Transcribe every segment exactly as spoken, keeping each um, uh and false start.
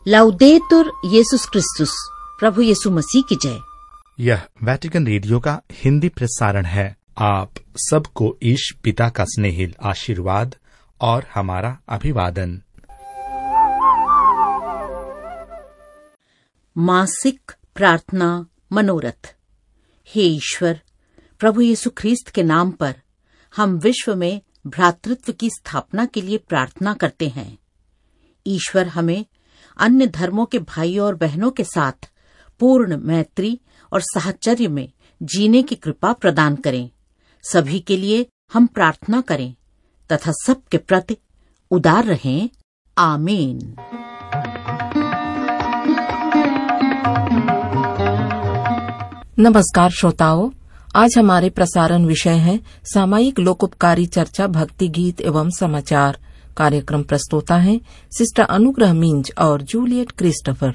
लाउदेतुर येसुस क्रिस्तुस, प्रभु यीशु मसीह की जय। यह वेटिकन रेडियो का हिंदी प्रसारण है। आप सबको ईश पिता का स्नेहिल आशीर्वाद और हमारा अभिवादन। मासिक प्रार्थना मनोरथ। हे ईश्वर, प्रभु यीशु ख्रीस्त के नाम पर हम विश्व में भ्रातृत्व की स्थापना के लिए प्रार्थना करते हैं। ईश्वर हमें अन्य धर्मों के भाइयों और बहनों के साथ पूर्ण मैत्री और साहचर्य में जीने की कृपा प्रदान करें। सभी के लिए हम प्रार्थना करें तथा सबके प्रति उदार रहें। आमीन। नमस्कार श्रोताओं, आज हमारे प्रसारण विषय है सामायिक लोकोपकारी चर्चा, भक्ति गीत एवं समाचार। कार्यक्रम प्रस्तोता है सिस्टर अनुग्रह मिंज और जूलियट क्रिस्टोफर।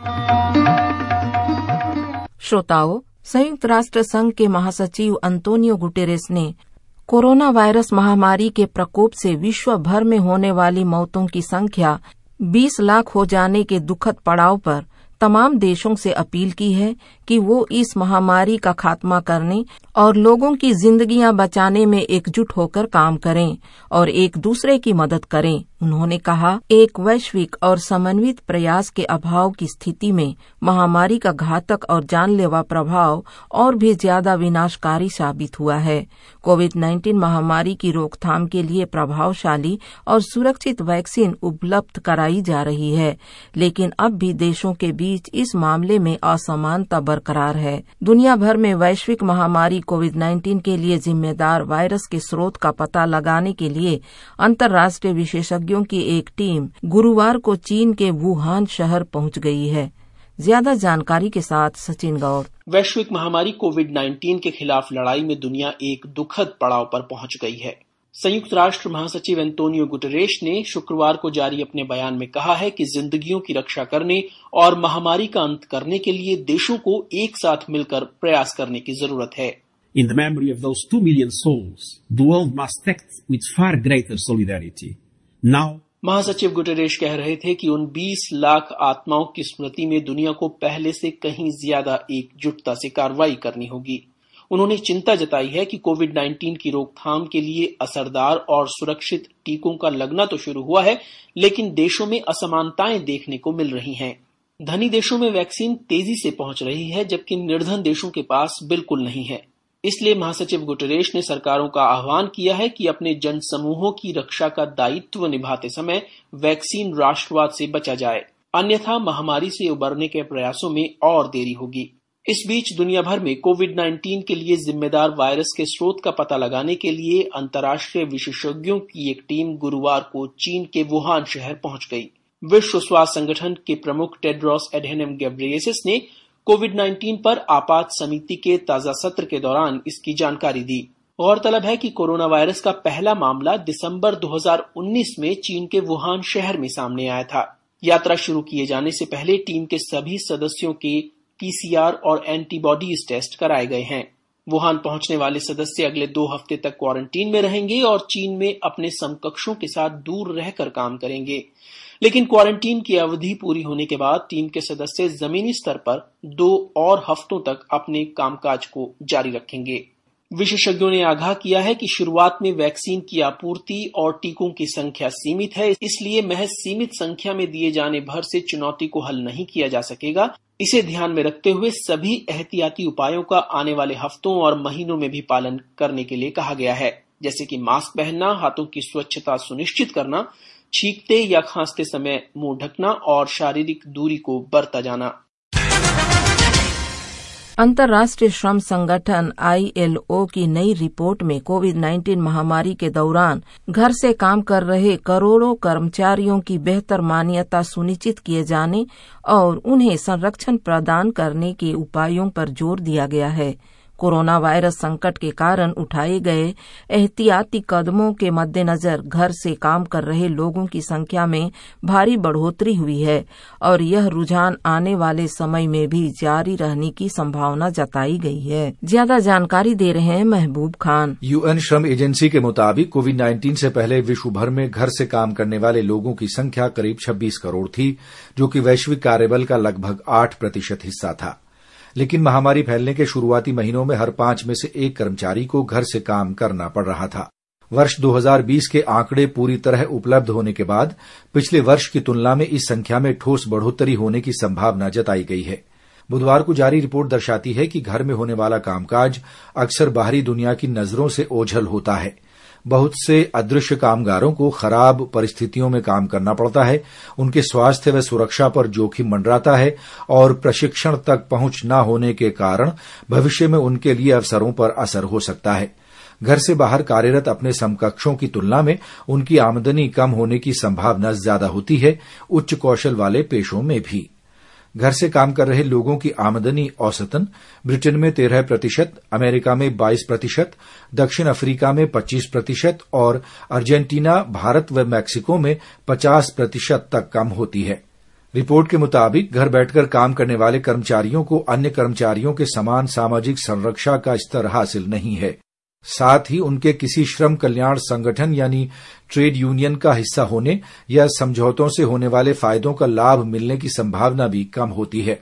श्रोताओं, संयुक्त राष्ट्र संघ के महासचिव अंतोनियो गुटेरेस ने कोरोना वायरस महामारी के प्रकोप से विश्व भर में होने वाली मौतों की संख्या बीस लाख हो जाने के दुखद पड़ाव पर तमाम देशों से अपील की है कि वो इस महामारी का खात्मा करने और लोगों की जिंदगियां बचाने में एकजुट होकर काम करें और एक दूसरे की मदद करें। उन्होंने कहा, एक वैश्विक और समन्वित प्रयास के अभाव की स्थिति में महामारी का घातक और जानलेवा प्रभाव और भी ज्यादा विनाशकारी साबित हुआ है। कोविड नाइन्टीन महामारी की रोकथाम के लिए प्रभावशाली और सुरक्षित वैक्सीन उपलब्ध कराई जा रही है, लेकिन अब भी देशों के बीच इस मामले में असमानता बरकरार है। दुनिया भर में वैश्विक महामारी कोविड नाइन्टीन के लिए जिम्मेदार वायरस के स्रोत का पता लगाने के लिए अंतर्राष्ट्रीय विशेषज्ञों की एक टीम गुरुवार को चीन के वुहान शहर पहुंच गई है। ज्यादा जानकारी के साथ सचिन गौड़। वैश्विक महामारी कोविड नाइन्टीन के खिलाफ लड़ाई में दुनिया एक दुखद पड़ाव पर पहुंच गई है। संयुक्त राष्ट्र महासचिव एंटोनियो गुटेरेस ने शुक्रवार को जारी अपने बयान में कहा है कि जिंदगियों की रक्षा करने और महामारी का अंत करने के लिए देशों को एक साथ मिलकर प्रयास करने की जरूरत है। In the memory of those two million souls, the world must act with far greater solidarity. Now, महासचिव गुटेरेस कह रहे थे कि उन बीस लाख आत्माओं की स्मृति में दुनिया को पहले से कहीं ज्यादा एकजुटता से कार्रवाई करनी होगी। उन्होंने चिंता जताई है कि कोविड नाइन्टीन की रोकथाम के लिए असरदार और सुरक्षित टीकों का लगना तो शुरू हुआ है, लेकिन देशों में असमानताएं देखने को मिल रही हैं। धनी देशों में वैक्सीन तेजी से पहुंच रही है, जबकि निर्धन देशों के पास बिल्कुल नहीं है। इसलिए महासचिव गुटेरेस ने सरकारों का आह्वान किया है कि अपने जन समूहों की रक्षा का दायित्व निभाते समय वैक्सीन राष्ट्रवाद से बचा जाए, अन्यथा महामारी से उबरने के प्रयासों में और देरी होगी। इस बीच दुनिया भर में कोविड नाइन्टीन के लिए जिम्मेदार वायरस के स्रोत का पता लगाने के लिए अंतर्राष्ट्रीय विशेषज्ञों की एक टीम गुरुवार को चीन के वुहान शहर पहुंच गई। विश्व स्वास्थ्य संगठन के प्रमुख टेड्रोस एडहेनम घेब्रेयेसस ने कोविड नाइन्टीन पर आपात समिति के ताजा सत्र के दौरान इसकी जानकारी दी। गौरतलब है कि कोरोना वायरस का पहला मामला दिसंबर दो हज़ार उन्नीस में चीन के वुहान शहर में सामने आया था। यात्रा शुरू किए जाने से पहले टीम के सभी सदस्यों के पीसीआर और एंटीबॉडीज टेस्ट कराए गए हैं। वुहान पहुंचने वाले सदस्य अगले दो हफ्ते तक क्वारंटीन में रहेंगे और चीन में अपने समकक्षों के साथ दूर रहकर काम करेंगे। लेकिन क्वारंटीन की अवधि पूरी होने के बाद टीम के सदस्य जमीनी स्तर पर दो और हफ्तों तक अपने कामकाज को जारी रखेंगे। विशेषज्ञों ने आगाह किया है कि शुरुआत में वैक्सीन की आपूर्ति और टीकों की संख्या सीमित है, इसलिए महज सीमित संख्या में दिए जाने भर से चुनौती को हल नहीं किया जा सकेगा। इसे ध्यान में रखते हुए सभी एहतियाती उपायों का आने वाले हफ्तों और महीनों में भी पालन करने के लिए कहा गया है, जैसे कि मास्क पहनना, हाथों की स्वच्छता सुनिश्चित करना, छींकते या खांसते समय मुंह ढकना और शारीरिक दूरी को बरता जाना। अंतर्राष्ट्रीय श्रम संगठन आई एल ओ की नई रिपोर्ट में कोविड नाइन्टीन महामारी के दौरान घर से काम कर रहे करोड़ों कर्मचारियों की बेहतर मान्यता सुनिश्चित किए जाने और उन्हें संरक्षण प्रदान करने के उपायों पर जोर दिया गया है। कोरोना वायरस संकट के कारण उठाए गए एहतियाती कदमों के मद्देनजर घर से काम कर रहे लोगों की संख्या में भारी बढ़ोतरी हुई है और यह रुझान आने वाले समय में भी जारी रहने की संभावना जताई गई है। ज्यादा जानकारी दे रहे हैं महबूब खान। यूएन श्रम एजेंसी के मुताबिक कोविड नाइन्टीन से पहले विश्व भर में घर से काम करने वाले लोगों की संख्या करीब छब्बीस करोड़ थी, जो कि वैश्विक कार्यबल का लगभग आठ प्रतिशत हिस्सा था। लेकिन महामारी फैलने के शुरुआती महीनों में हर पांच में से एक कर्मचारी को घर से काम करना पड़ रहा था। वर्ष दो हज़ार बीस के आंकड़े पूरी तरह उपलब्ध होने के बाद पिछले वर्ष की तुलना में इस संख्या में ठोस बढ़ोतरी होने की संभावना जताई गई है। बुधवार को जारी रिपोर्ट दर्शाती है कि घर में होने वाला कामकाज अक्सर बाहरी दुनिया की नजरों से ओझल होता है। बहुत से अदृश्य कामगारों को खराब परिस्थितियों में काम करना पड़ता है, उनके स्वास्थ्य व सुरक्षा पर जोखिम मंडराता है और प्रशिक्षण तक पहुंच न होने के कारण भविष्य में उनके लिए अवसरों पर असर हो सकता है। घर से बाहर कार्यरत अपने समकक्षों की तुलना में उनकी आमदनी कम होने की संभावना ज्यादा होती है, उच्च कौशल वाले पेशों में भी। घर से काम कर रहे लोगों की आमदनी औसतन ब्रिटेन में तेरह प्रतिशत, अमेरिका में बाईस प्रतिशत, दक्षिण अफ्रीका में पच्चीस प्रतिशत और अर्जेंटीना, भारत व मैक्सिको में पचास प्रतिशत तक कम होती है। रिपोर्ट के मुताबिक घर बैठकर काम करने वाले कर्मचारियों को अन्य कर्मचारियों के समान सामाजिक संरक्षा का स्तर हासिल नहीं है। साथ ही उनके किसी श्रम कल्याण संगठन यानी ट्रेड यूनियन का हिस्सा होने या समझौतों से होने वाले फायदों का लाभ मिलने की संभावना भी कम होती है।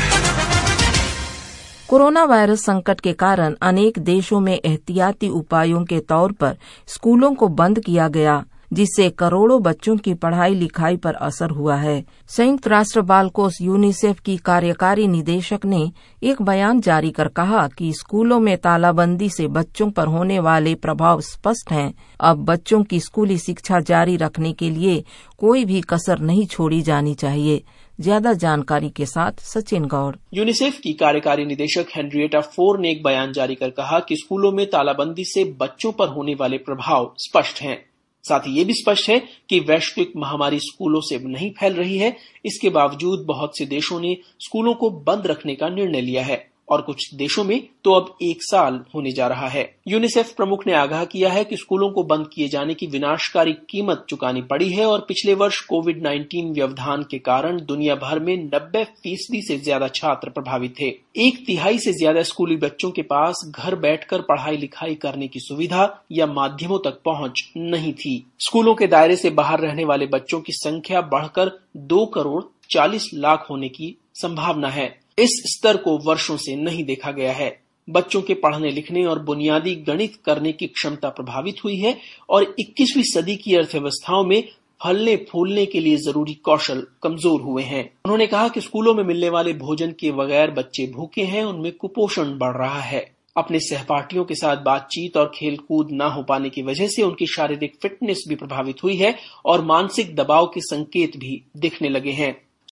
कोरोना वायरस संकट के कारण अनेक देशों में एहतियाती उपायों के तौर पर स्कूलों को बंद किया गया, जिससे करोड़ों बच्चों की पढ़ाई लिखाई पर असर हुआ है। संयुक्त राष्ट्र बाल कोष यूनिसेफ की कार्यकारी निदेशक ने एक बयान जारी कर कहा कि स्कूलों में तालाबंदी से बच्चों पर होने वाले प्रभाव स्पष्ट हैं। अब बच्चों की स्कूली शिक्षा जारी रखने के लिए कोई भी कसर नहीं छोड़ी जानी चाहिए। ज्यादा जानकारी के साथ सचिन गौड़। यूनिसेफ की कार्यकारी निदेशक हेनरिएटा फोर ने एक बयान जारी कर कहा कि स्कूलों में तालाबंदी से बच्चों पर होने वाले प्रभाव स्पष्ट हैं। साथ ही ये भी स्पष्ट है कि वैश्विक महामारी स्कूलों से नहीं फैल रही है। इसके बावजूद बहुत से देशों ने स्कूलों को बंद रखने का निर्णय लिया है और कुछ देशों में तो अब एक साल होने जा रहा है। यूनिसेफ प्रमुख ने आगाह किया है कि स्कूलों को बंद किए जाने की विनाशकारी कीमत चुकानी पड़ी है और पिछले वर्ष कोविड नाइन्टीन व्यवधान के कारण दुनिया भर में नब्बे फीसदी से ज्यादा छात्र प्रभावित थे। एक तिहाई से ज्यादा स्कूली बच्चों के पास घर बैठकर पढ़ाई लिखाई करने की सुविधा या माध्यमों तक पहुंच नहीं थी। स्कूलों के दायरे से बाहर रहने वाले बच्चों की संख्या बढ़कर दो करोड़ चालीस लाख होने की संभावना है। इस स्तर को वर्षों से नहीं देखा गया है। बच्चों के पढ़ने लिखने और बुनियादी गणित करने की क्षमता प्रभावित हुई है और इक्कीसवीं सदी की अर्थव्यवस्थाओं में फलने फूलने के लिए जरूरी कौशल कमजोर हुए हैं। उन्होंने कहा कि स्कूलों में मिलने वाले भोजन के बगैर बच्चे भूखे हैं, उनमें कुपोषण बढ़ रहा है। अपने सहपाठियों के साथ बातचीत और खेलकूद न हो पाने की वजह से उनकी शारीरिक फिटनेस भी प्रभावित हुई है और मानसिक दबाव के संकेत भी दिखने लगे हैं।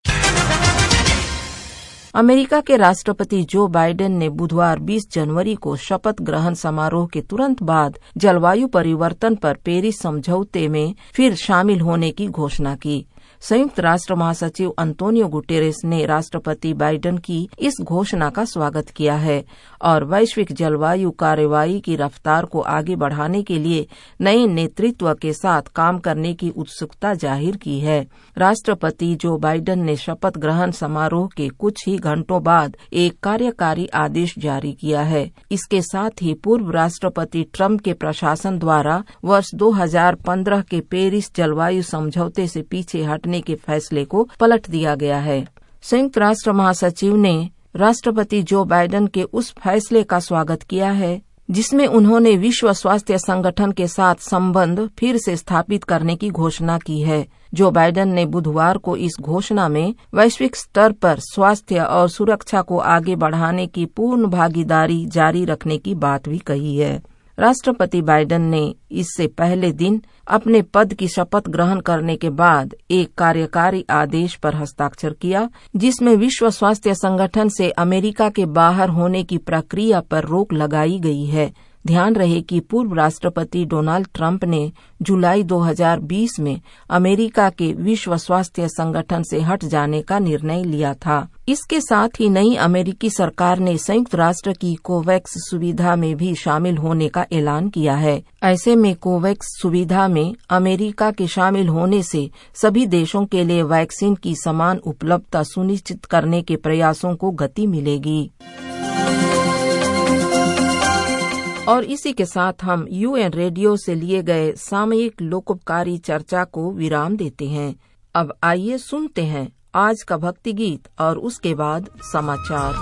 अमेरिका के राष्ट्रपति जो बाइडेन ने बुधवार बीस जनवरी को शपथ ग्रहण समारोह के तुरंत बाद जलवायु परिवर्तन पर पेरिस समझौते में फिर शामिल होने की घोषणा की। संयुक्त राष्ट्र महासचिव अंतोनियो गुटेरेस ने राष्ट्रपति बाइडेन की इस घोषणा का स्वागत किया है और वैश्विक जलवायु कार्रवाई की रफ्तार को आगे बढ़ाने के लिए नए नेतृत्व के साथ काम करने की उत्सुकता जाहिर की है। राष्ट्रपति जो बाइडेन ने शपथ ग्रहण समारोह के कुछ ही घंटों बाद एक कार्यकारी आदेश जारी किया है। इसके साथ ही पूर्व राष्ट्रपति ट्रंप के प्रशासन द्वारा वर्ष दो हज़ार पंद्रह के पेरिस जलवायु समझौते से पीछे हटने के फैसले को पलट दिया गया है। संयुक्त राष्ट्र महासचिव ने राष्ट्रपति जो बाइडेन के उस फैसले का स्वागत किया है जिसमें उन्होंने विश्व स्वास्थ्य संगठन के साथ संबंध फिर से स्थापित करने की घोषणा की है। जो बाइडेन ने बुधवार को इस घोषणा में वैश्विक स्तर पर स्वास्थ्य और सुरक्षा को आगे बढ़ाने की पूर्ण भागीदारी जारी रखने की बात भी कही है। राष्ट्रपति बाइडेन ने इससे पहले दिन अपने पद की शपथ ग्रहण करने के बाद एक कार्यकारी आदेश पर हस्ताक्षर किया, जिसमें विश्व स्वास्थ्य संगठन से अमेरिका के बाहर होने की प्रक्रिया पर रोक लगाई गई है। ध्यान रहे कि पूर्व राष्ट्रपति डोनाल्ड ट्रंप ने जुलाई दो हज़ार बीस में अमेरिका के विश्व स्वास्थ्य संगठन से हट जाने का निर्णय लिया था। इसके साथ ही नई अमेरिकी सरकार ने संयुक्त राष्ट्र की कोवैक्स सुविधा में भी शामिल होने का ऐलान किया है। ऐसे में कोवैक्स सुविधा में अमेरिका के शामिल होने से सभी देशों के लिए वैक्सीन की समान उपलब्धता सुनिश्चित करने के प्रयासों को गति मिलेगी। और इसी के साथ हम यूएन रेडियो से लिए गए सामयिक लोकोपकारी चर्चा को विराम देते हैं। अब आइए सुनते हैं आज का भक्ति गीत और उसके बाद समाचार।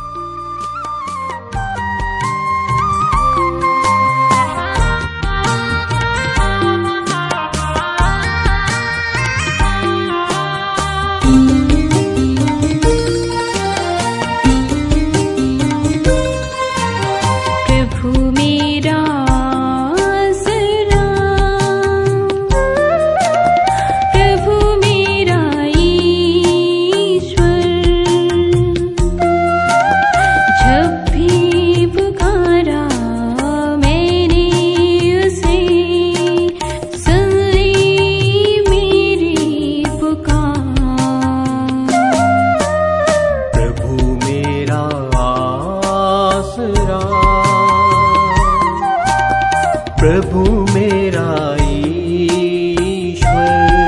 प्रभु मेरा ईश्वर,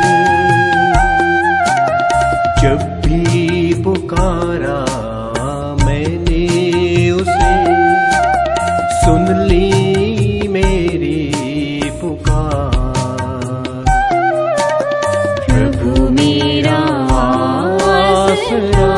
जब भी पुकारा मैंने उसे, सुन ली मेरी पुकार। प्रभु मेरा आसरा,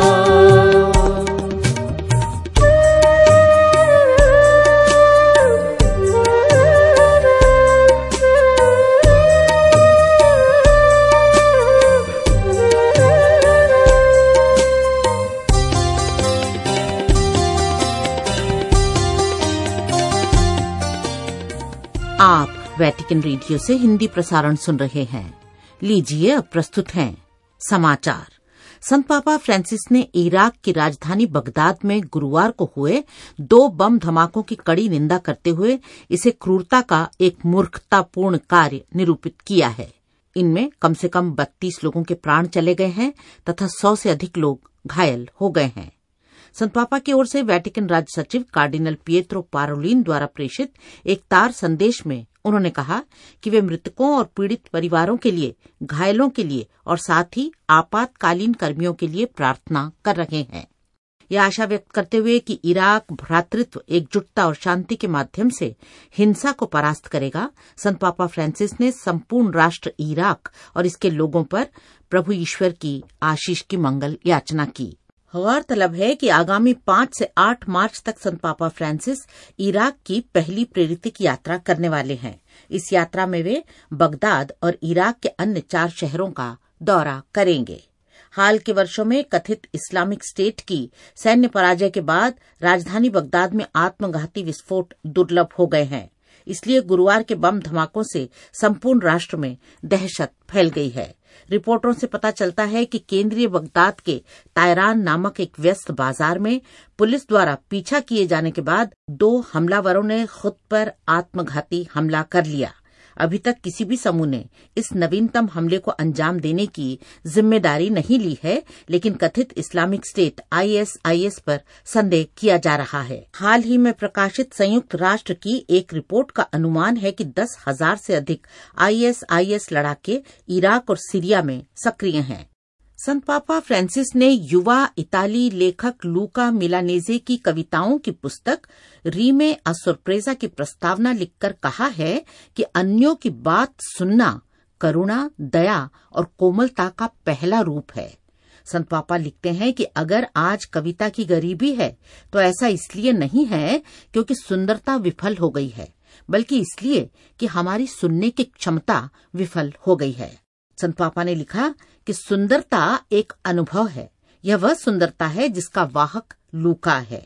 आप वेटिकन रेडियो से हिंदी प्रसारण सुन रहे हैं। लीजिए अब प्रस्तुत हैं समाचार। संत पापा फ्रांसिस ने इराक की राजधानी बगदाद में गुरुवार को हुए दो बम धमाकों की कड़ी निंदा करते हुए इसे क्रूरता का एक मूर्खतापूर्ण कार्य निरूपित किया है। इनमें कम से कम बत्तीस लोगों के प्राण चले गए हैं तथा सौ से अधिक लोग घायल हो गए हैं। संत पापा की ओर से वेटिकन राज्य सचिव कार्डिनल पिएत्रो पारोलिन द्वारा प्रेषित एक तार संदेश में उन्होंने कहा कि वे मृतकों और पीड़ित परिवारों के लिए, घायलों के लिए और साथ ही आपातकालीन कर्मियों के लिए प्रार्थना कर रहे हैं। यह आशा व्यक्त करते हुए कि इराक भ्रातृत्व, एकजुटता और शांति के माध्यम से हिंसा को परास्त करेगा, संत पापा फ्रांसिस ने संपूर्ण राष्ट्र इराक और इसके लोगों पर प्रभु ईश्वर की आशीष की मंगल याचना की। गौरतलब है कि आगामी पांच से आठ मार्च तक संत पापा फ्रांसिस इराक की पहली प्रेरितिक यात्रा करने वाले हैं। इस यात्रा में वे बगदाद और इराक के अन्य चार शहरों का दौरा करेंगे। हाल के वर्षों में कथित इस्लामिक स्टेट की सैन्य पराजय के बाद राजधानी बगदाद में आत्मघाती विस्फोट दुर्लभ हो गए हैं। इसलिए गुरुवार के बम धमाकों से संपूर्ण राष्ट्र में दहशत फैल गई है। रिपोर्टों से पता चलता है कि केंद्रीय बगदाद के तायरान नामक एक व्यस्त बाजार में पुलिस द्वारा पीछा किए जाने के बाद दो हमलावरों ने खुद पर आत्मघाती हमला कर लिया। अभी तक किसी भी समूह ने इस नवीनतम हमले को अंजाम देने की जिम्मेदारी नहीं ली है, लेकिन कथित इस्लामिक स्टेट आईएसआईएस पर संदेह किया जा रहा है। हाल ही में प्रकाशित संयुक्त राष्ट्र की एक रिपोर्ट का अनुमान है कि दस हजार से अधिक आईएसआईएस लड़ाके इराक और सीरिया में सक्रिय हैं। संत पापा फ्रांसिस ने युवा इताली लेखक लूका मिलानेजे की कविताओं की पुस्तक रीमे अ सोरप्रेजा की प्रस्तावना लिखकर कहा है कि अन्यों की बात सुनना करुणा, दया और कोमलता का पहला रूप है। संत पापा लिखते हैं कि अगर आज कविता की गरीबी है तो ऐसा इसलिए नहीं है क्योंकि सुंदरता विफल हो गई है, बल्कि इसलिए कि हमारी सुनने की क्षमता विफल हो गई है। संत पापा ने लिखा कि सुंदरता एक अनुभव है। यह वह सुंदरता है जिसका वाहक लूका है।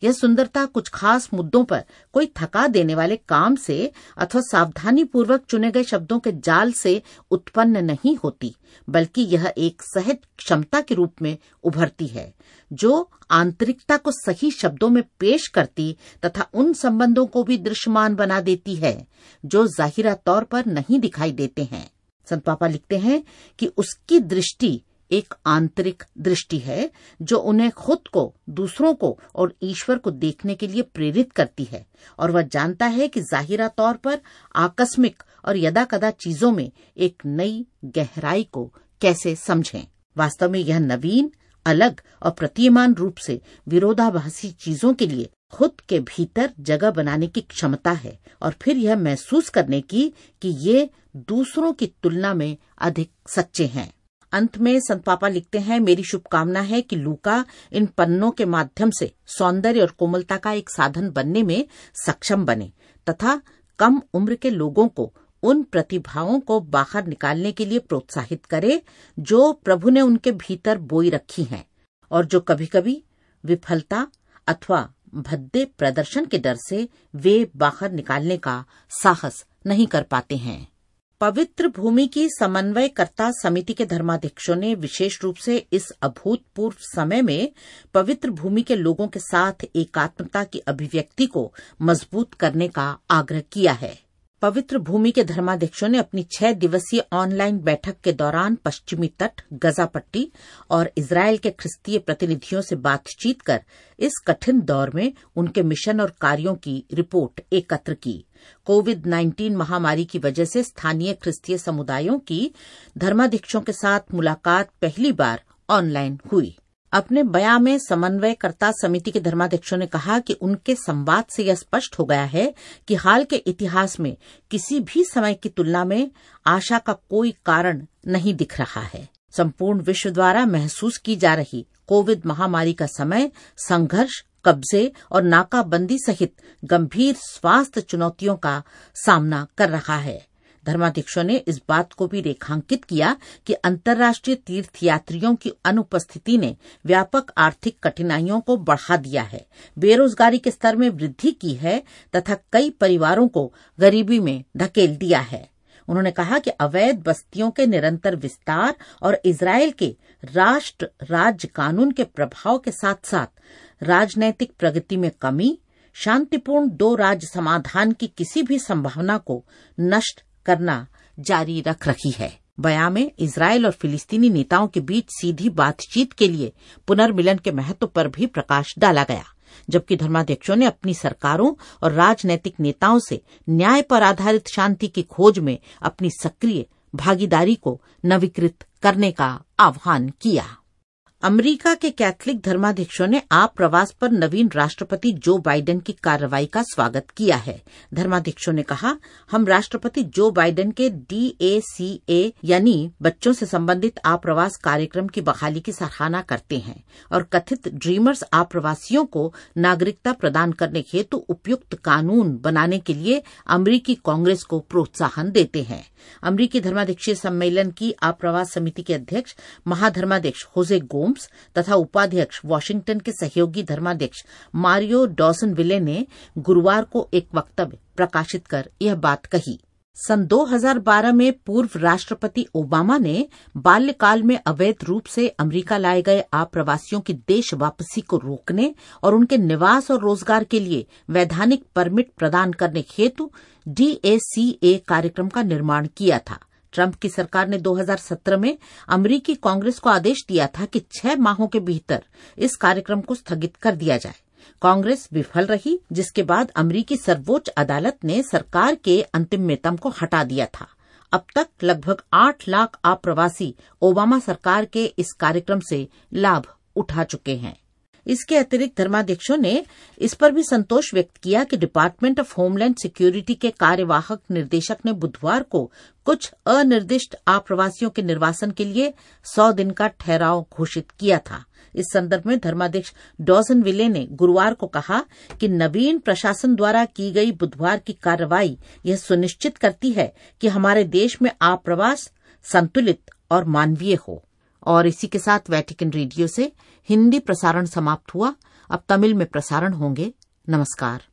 यह सुंदरता कुछ खास मुद्दों पर कोई थका देने वाले काम से अथवा सावधानी पूर्वक चुने गए शब्दों के जाल से उत्पन्न नहीं होती, बल्कि यह एक सहज क्षमता के रूप में उभरती है जो आंतरिकता को सही शब्दों में पेश करती तथा उन संबंधों को भी दृश्यमान बना देती है जो जाहिरा तौर पर नहीं दिखाई देते हैं। संत पापा लिखते हैं कि उसकी दृष्टि एक आंतरिक दृष्टि है जो उन्हें खुद को, दूसरों को और ईश्वर को देखने के लिए प्रेरित करती है, और वह जानता है कि जाहिरा तौर पर आकस्मिक और यदाकदा चीजों में एक नई गहराई को कैसे समझें। वास्तव में यह नवीन, अलग और प्रतीयमान रूप से विरोधाभासी चीजों के लिए खुद के भीतर जगह बनाने की क्षमता है, और फिर यह महसूस करने की कि ये दूसरों की तुलना में अधिक सच्चे हैं। अंत में संत पापा लिखते हैं, मेरी शुभकामना है कि लूका इन पन्नों के माध्यम से सौंदर्य और कोमलता का एक साधन बनने में सक्षम बने तथा कम उम्र के लोगों को उन प्रतिभाओं को बाहर निकालने के लिए प्रोत्साहित करे जो प्रभु ने उनके भीतर बोई रखी हैं और जो कभी कभी विफलता अथवा भद्दे प्रदर्शन के डर से वे बाहर निकालने का साहस नहीं कर पाते हैं। पवित्र भूमि की समन्वयकर्ता समिति के धर्माध्यक्षों ने विशेष रूप से इस अभूतपूर्व समय में पवित्र भूमि के लोगों के साथ एकात्मता की अभिव्यक्ति को मजबूत करने का आग्रह किया है। पवित्र भूमि के धर्माध्यक्षों ने अपनी छह दिवसीय ऑनलाइन बैठक के दौरान पश्चिमी तट, गजा पट्टी और इजराइल के ख्रिस्तीय प्रतिनिधियों से बातचीत कर इस कठिन दौर में उनके मिशन और कार्यों की रिपोर्ट एकत्र की। कोविड नाइन्टीन महामारी की वजह से स्थानीय ख्रिस्तीय समुदायों की धर्माध्यक्षों के साथ मुलाकात पहली बार ऑनलाइन हुई। अपने बयान में समन्वयकर्ता समिति के धर्माध्यक्षों ने कहा कि उनके संवाद से यह स्पष्ट हो गया है कि हाल के इतिहास में किसी भी समय की तुलना में आशा का कोई कारण नहीं दिख रहा है। संपूर्ण विश्व द्वारा महसूस की जा रही कोविड महामारी का समय संघर्ष, कब्जे और नाकाबंदी सहित गंभीर स्वास्थ्य चुनौतियों का सामना कर रहा है। धर्माध्यक्षों ने इस बात को भी रेखांकित किया कि अंतर्राष्ट्रीय तीर्थयात्रियों की अनुपस्थिति ने व्यापक आर्थिक कठिनाइयों को बढ़ा दिया है, बेरोजगारी के स्तर में वृद्धि की है तथा कई परिवारों को गरीबी में धकेल दिया है। उन्होंने कहा कि अवैध बस्तियों के निरंतर विस्तार और इजराइल के राष्ट्र राज्य कानून के प्रभाव के साथ साथ राजनैतिक प्रगति में कमी शांतिपूर्ण दो राज्य समाधान की किसी भी संभावना को नष्ट करना जारी रख रही है। बयान में इजराइल और फिलिस्तीनी नेताओं के बीच सीधी बातचीत के लिए पुनर्मिलन के महत्व पर भी प्रकाश डाला गया, जबकि धर्माध्यक्षों ने अपनी सरकारों और राजनैतिक नेताओं से न्याय पर आधारित शांति की खोज में अपनी सक्रिय भागीदारी को नवीकृत करने का आह्वान किया। अमेरिका के कैथोलिक धर्माध्यक्षों ने आप प्रवास पर नवीन राष्ट्रपति जो बाइडेन की कार्रवाई का स्वागत किया है। धर्माध्यक्षों ने कहा, हम राष्ट्रपति जो बाइडेन के डी ए सी ए यानी बच्चों से संबंधित आप्रवास कार्यक्रम की बहाली की सराहना करते हैं और कथित ड्रीमर्स आप्रवासियों को नागरिकता प्रदान करने हेतु उपयुक्त कानून बनाने के लिए अमेरिकी कांग्रेस को प्रोत्साहन देते हैं। अमेरिकी धर्माध्यक्षीय सम्मेलन की आप्रवास समिति के अध्यक्ष महाधर्माध्यक्ष होजे गोम्स तथा उपाध्यक्ष वाशिंगटन के सहयोगी धर्माध्यक्ष मारियो डॉसन विले ने गुरुवार को एक वक्तव्य प्रकाशित कर यह बात कही। सन दो हज़ार बारह में पूर्व राष्ट्रपति ओबामा ने बाल्यकाल में अवैध रूप से अमेरिका लाए गए आप्रवासियों की देश वापसी को रोकने और उनके निवास और रोजगार के लिए वैधानिक परमिट प्रदान करने हेतु डी ए सी ए कार्यक्रम का निर्माण किया था। ट्रंप की सरकार ने दो हज़ार सत्रह में अमेरिकी कांग्रेस को आदेश दिया था कि छह माहों के भीतर इस कार्यक्रम को स्थगित कर दिया जाए। कांग्रेस विफल रही, जिसके बाद अमेरिकी सर्वोच्च अदालत ने सरकार के अंतिम मेतम को हटा दिया था। अब तक लगभग आठ लाख आप्रवासी ओबामा सरकार के इस कार्यक्रम से लाभ उठा चुके हैं। इसके अतिरिक्त धर्माध्यक्षों ने इस पर भी संतोष व्यक्त किया कि डिपार्टमेंट ऑफ होमलैंड सिक्योरिटी के कार्यवाहक निर्देशक ने बुधवार को कुछ अनिर्दिष्ट आप्रवासियों के निर्वासन के लिए सौ दिन का ठहराव घोषित किया था। इस संदर्भ में धर्माध्यक्ष डॉसन विले ने गुरुवार को कहा कि नवीन प्रशासन द्वारा की गई बुधवार की कार्रवाई यह सुनिश्चित करती है कि हमारे देश में आप्रवास संतुलित और मानवीय हो। और इसी के साथ वेटिकन रेडियो से हिंदी प्रसारण समाप्त हुआ। अब तमिल में प्रसारण होंगे। नमस्कार।